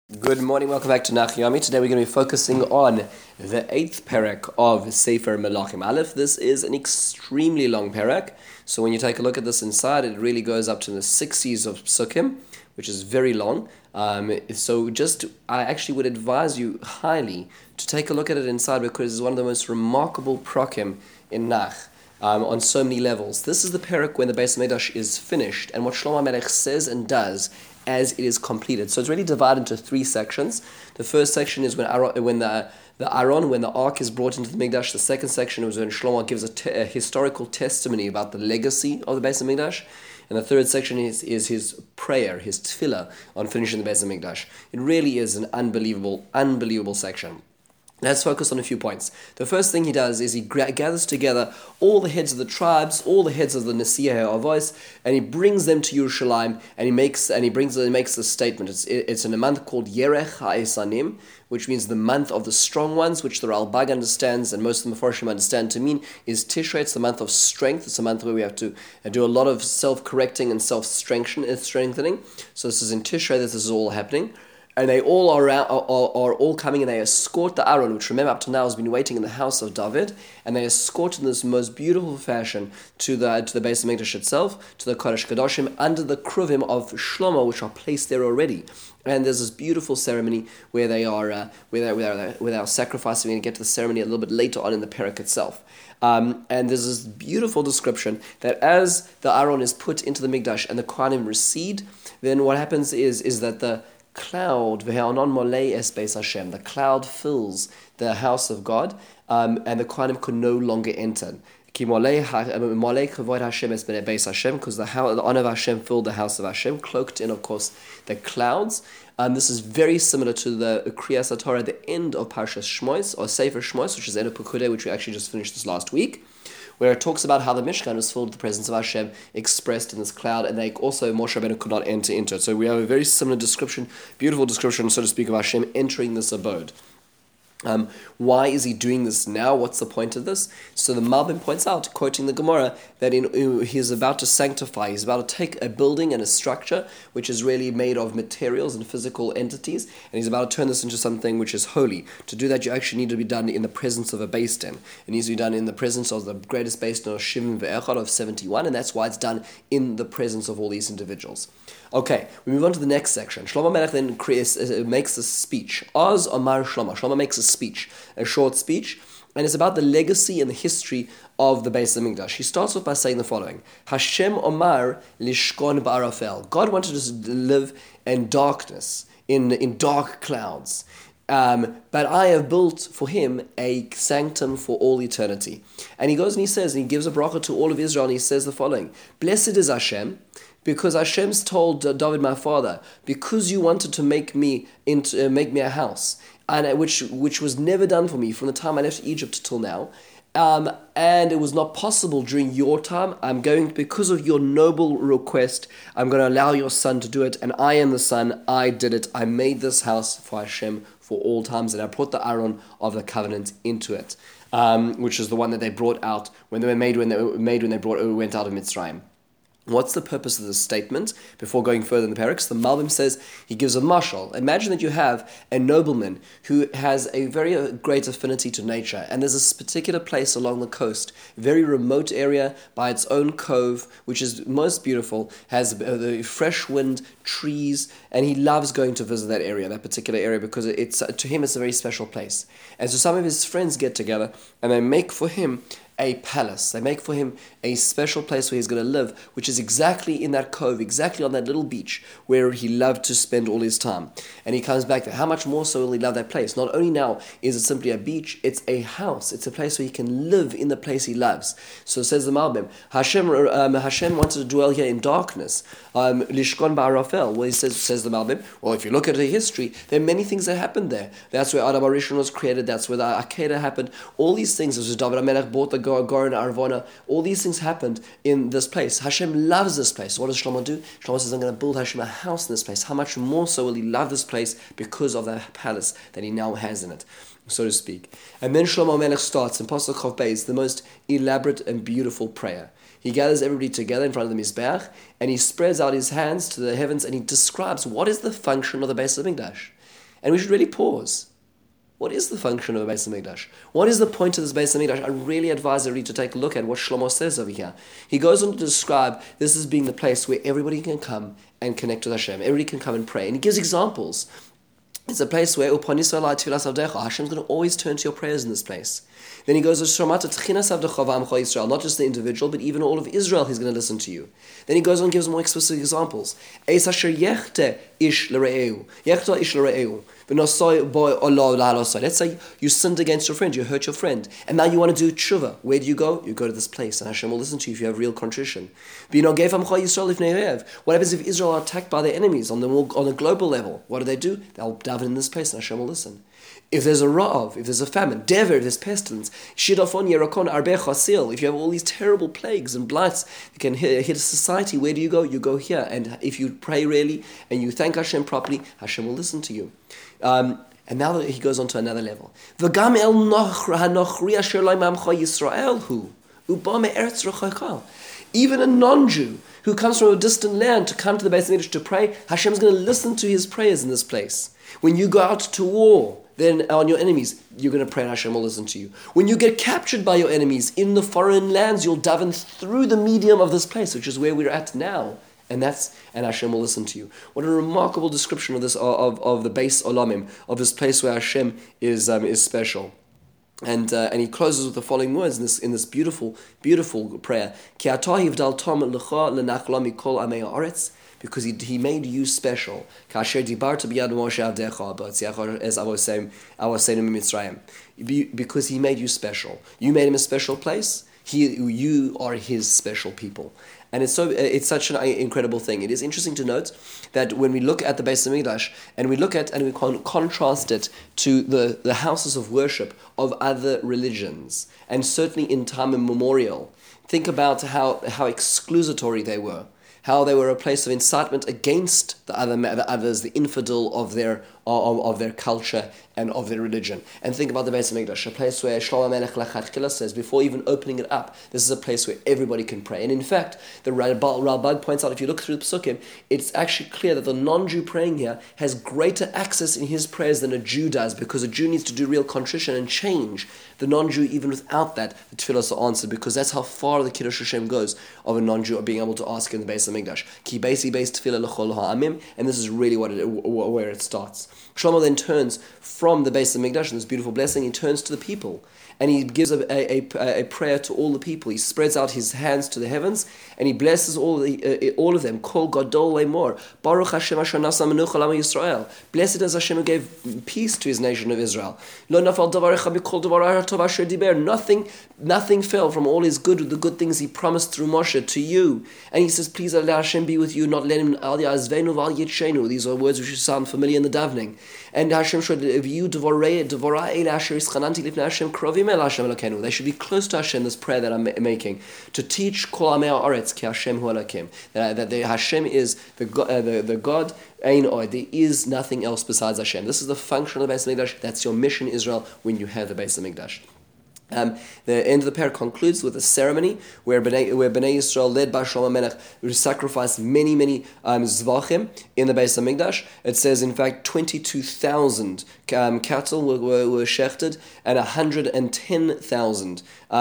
Good morning, welcome back to Nachyomi. Today we're going to be focusing on the eighth parak of Sefer Melachim Aleph. This is an extremely long parak, so when you take a look at this inside, it really goes up to the 60s of Psukim, which is very long. I actually would advise you highly to take a look at it inside because it's one of the most remarkable prakim in Nach. On so many levels. This is the parak when the Beis Hamikdash is finished and what Shlomo Melech says and does as it is completed. So it's really divided into three sections. The first section is when the ark is brought into the Mikdash. The second section is when Shlomo gives a historical testimony about the legacy of the Beis Hamikdash. And the third section is his prayer, his tefillah on finishing the Beis Hamikdash. It really is an unbelievable section. Let's focus on a few points. The first thing he does is he gathers together all the heads of the tribes, all the heads of the Nesiah HaAvos, and he brings them to Yerushalayim, and he makes this statement. It's in a month called Yerech HaEsanim, which means the month of the strong ones, which the Ralbag understands, and most of the Mefarshim understand to mean is Tishrei. It's the month of strength. It's a month where we have to do a lot of self-correcting and self-strengthening. So this is in Tishrei that this is all happening. And they all are all coming and they escort the Aron, which remember up to now has been waiting in the house of David, and they escort in this most beautiful fashion to the Beis Hamikdash itself, to the Kodesh Kadoshim, under the kruvim of Shlomo, which are placed there already. And there's this beautiful ceremony where they are sacrificing. We're going to get to the ceremony a little bit later on in the parak itself. And there's this beautiful description that as the Aron is put into the Mikdash and the Kohanim recede, then what happens is that the cloud, the cloud fills the house of God, and the Kohanim could no longer enter. Because the honor of Hashem filled the house of Hashem, cloaked in, of course, the clouds. This is very similar to the Kriyas HaTorah at the end of Parshas Shmos, or Sefer Shmos, which is Eno Pekudei, which we actually just finished this last week, where it talks about how the Mishkan was filled with the presence of Hashem expressed in this cloud, and Moshe Rabbeinu could not enter into it. So we have a very similar description, beautiful description, so to speak, of Hashem entering this abode. Why is he doing this now? What's the point of this? So the Malbim points out, quoting the Gemara, that he's about to sanctify, he's about to take a building and a structure which is really made of materials and physical entities, and he's about to turn this into something which is holy. To do that, you actually need to be done in the presence of a Beis Din. It needs to be done in the presence of the greatest Beis Din of Shivim Ve'echad of 71, and that's why it's done in the presence of all these individuals. Okay, we move on to the next section. Shlomo Melech then makes a speech. Oz Omar Shlomo. Shlomo makes a speech, a short speech, and it's about the legacy and the history of the Beis Hamikdash. He starts off by saying the following: Hashem Omar Lishkon Ba'arafel. God wanted us to live in darkness, in dark clouds. But I have built for him a sanctum for all eternity. And he goes and he says, and he gives a bracha to all of Israel, and he says the following: Blessed is Hashem, because Hashem's told David, my father, because you wanted to make me a house, and which was never done for me from the time I left Egypt till now, and it was not possible during your time. Because of your noble request, I'm going to allow your son to do it, and I am the son. I did it. I made this house for Hashem for all times, and I put the Aron of the covenant into it, which is the one that they brought out when they went out of Mitzrayim. What's the purpose of this statement? Before going further in the parak, the Malbim says he gives a mashal. Imagine that you have a nobleman who has a very great affinity to nature, and there's this particular place along the coast, very remote area by its own cove, which is most beautiful, has the fresh wind, trees, and he loves going to visit that particular area, because to him it's a very special place. And so some of his friends get together and they make for him a palace. They make for him a special place where he's going to live, which is exactly in that cove, exactly on that little beach where he loved to spend all his time. And he comes back there. How much more so will he love that place? Not only now is it simply a beach, it's a house. It's a place where he can live in the place he loves. So says the Malbim, Hashem wanted to dwell here in darkness. Lishkon Ba'arafel. Well, says the Malbim, well, if you look at the history, there are many things that happened there. That's where Adam HaRishon was created. That's where the Akedah happened. All these things, as David HaMelech bought the Goren Arvona, all these things happened in this place. Hashem loves this place. So what does Shlomo do? Shlomo says, I'm going to build Hashem a house in this place. How much more so will he love this place because of the palace that he now has in it, so to speak. And then Shlomo Melech starts in Pasuk Chav Beis, the most elaborate and beautiful prayer. He gathers everybody together in front of the Mizbeach, and he spreads out his hands to the heavens, and he describes what is the function of the Beis Hamikdash. And we should really pause. What is the function of a Beis HaMikdash? What is the point of this Beis HaMikdash? I really advise everybody to take a look at what Shlomo says over here. He goes on to describe this as being the place where everybody can come and connect with Hashem. Everybody can come and pray. And he gives examples. It's a place where Hashem's going to always turn to your prayers in this place. Then he goes, not just the individual, but even all of Israel, he's going to listen to you. Then he goes on and gives more explicit examples. Let's say you sinned against your friend, you hurt your friend, and now you want to do tshuva. Where do you go? You go to this place, and Hashem will listen to you if you have real contrition. What happens if Israel are attacked by their enemies on a global level? What do? They'll daven in this place, and Hashem will listen. If there's a ra'av, if there's a famine, dever, if there's pestilence, shidafon yerakon arbe chasil, if you have all these terrible plagues and blights that can hit a society, where do you go? You go here. And if you pray really and you thank Hashem properly, Hashem will listen to you. And now he goes on to another level. V'gam el hanochri asher lo mamcha Yisrael hu uba me'eretz rechocha. Even a non-Jew who comes from a distant land to come to the Beis HaMikdash to pray, Hashem's going to listen to his prayers in this place. When you go out to war, then on your enemies, you're going to pray and Hashem will listen to you. When you get captured by your enemies in the foreign lands, you'll daven through the medium of this place, which is where we're at now. And Hashem will listen to you. What a remarkable description of this of the Beis Olamim, of this place where Hashem is special. And he closes with the following words in this beautiful, beautiful prayer. Ki atah hivdal tom lecha lenachla mikol amei haaretz. Because he made you special. As I was saying in Mitzrayim. Because he made you special. You made him a special place. You are his special people. And it's such an incredible thing. It is interesting to note that when we look at the Beis HaMikdash and we contrast it to the houses of worship of other religions, and certainly in time immemorial, think about how exclusatory they were. How they were a place of incitement against the others, the infidel of their culture and of their religion. And think about the Beis HaMikdash, a place where Shlomo Melech Lechatchila says, before even opening it up, this is a place where everybody can pray. And in fact, the Ralbag points out, if you look through the Psukim, it's actually clear that the non-Jew praying here has greater access in his prayers than a Jew does, because a Jew needs to do real contrition and change. The non-Jew, even without that, the tefillahs are answered, because that's how far the Kiddush Hashem goes of a non-Jew of being able to ask in the Beis HaMikdash. Ki beisi beis tefillah l'chol ha'amim, and this is really where it starts. Shlomo then turns from the Beis HaMikdash, and this beautiful blessing, he turns to the people. And he gives a prayer to all the people. He spreads out his hands to the heavens, and he blesses all of them. Kol gadol lemor, Baruch Hashem asher nasa menucha l'am Yisrael. Blessed is Hashem who gave peace to his nation of Israel. Lo nafal davar echad mikol davar tov asher diber. Nothing fell from all the good things he promised through Moshe to you. And he says, please let Hashem be with you, not let him al yazvenu v'al yitshenu. These are words which sound familiar in the davening. And Hashem should view devorah el asher ischananti lifnei Hashem krovim. They should be close to Hashem, this prayer that I'm making, to teach Kol Amei Haaretz ki Hashem hu Elokim, that Hashem is the God, Ein Od. There is nothing else besides Hashem. This is the function of the Beis HaMikdash. That's your mission, Israel, when you have the Beis HaMikdash. The end of the parak concludes with a ceremony where Bnei Yisrael, led by Shlomo Melech, sacrificed many zvachim in the Beis HaMikdash. It says, in fact, 22,000 cattle were shechted, and 120,000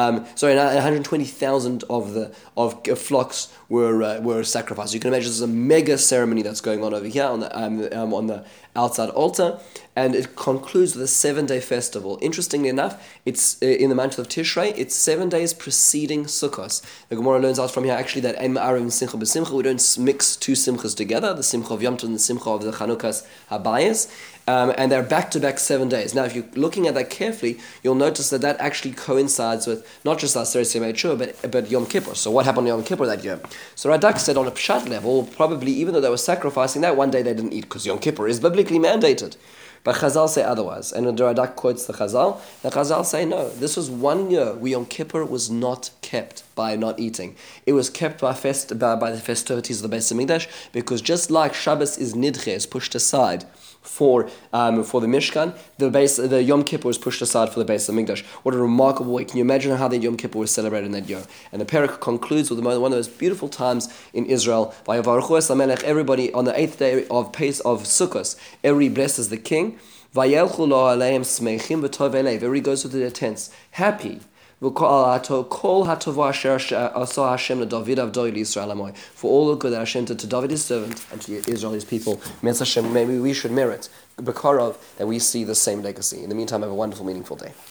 of flocks were sacrificed. You can imagine this is a mega ceremony that's going on over here on the outside altar, and it concludes with a 7-day festival. Interestingly enough, it's in the month of Tishrei. It's 7 days preceding Sukkot. The Gemara learns out from here actually that Ein Ma'arim Simcha B'Simcha. We don't mix two simchas together, the Simcha of Yom Tov and the Simcha of the Chanukas Habayis. And they're back-to-back 7 days. Now, if you're looking at that carefully, you'll notice that actually coincides with not just Aseret Yemei Tshuva, but Yom Kippur. So what happened on Yom Kippur that year? So Radak said on a pshat level, probably even though they were sacrificing that, one day they didn't eat, because Yom Kippur is biblically mandated. But Chazal say otherwise. And the Radak quotes the Chazal say, no, this was 1 year where Yom Kippur was not kept by not eating. It was kept by the festivities of the Beis HaMikdash, because just like Shabbos is nidche, is pushed aside for the Mishkan, the Yom Kippur was pushed aside for the base of Mikdash. What a remarkable way! Can you imagine how the Yom Kippur was celebrated in that year? And the parak concludes with one of the most beautiful times in Israel. Everybody on the 8th day of Sukkot, everybody blesses the king. Everybody goes to their tents, happy. For all the good that Hashem did to David his servant and to Israel his people, maybe we should merit that we see the same legacy. In the meantime, have a wonderful, meaningful day.